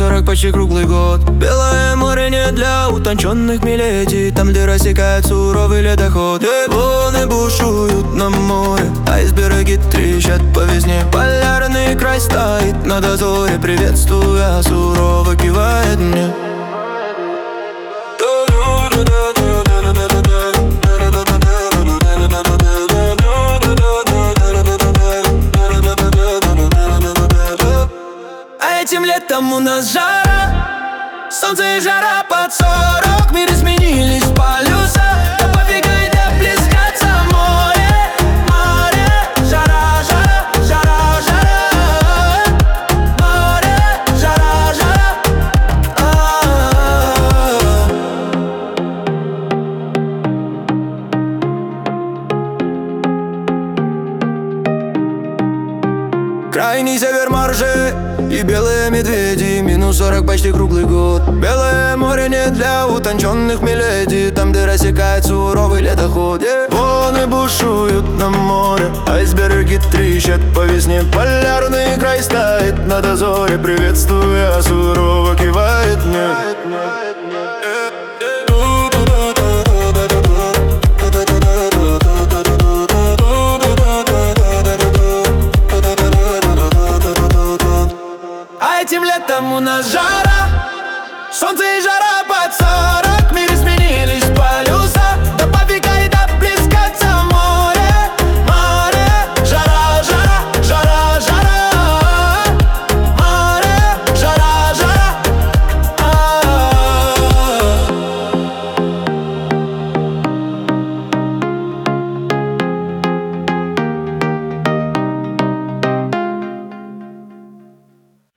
40 почти круглый год. Белое море не для утонченных миледи, там, где рассекает суровый ледоход. Волны бушуют на море, айсберги трещат по весне. Полярный край стоит на дозоре, приветствуя, сурово кивает мне. Этим летом у нас жара, солнце и жара под 40. В мире сменились полюса, но пофига, где плескаться море. Море, жара, жара, жара, жара. Море, жара, жара. Крайний север маржи и белые медведи, минус 40 почти круглый год. Белое море не для утонченных миледи, там, где рассекает суровый ледоход. Волны бушуют на море, айсберги трещат по весне. Полярный край стоит на дозоре, приветствуя, сурово кивает мне.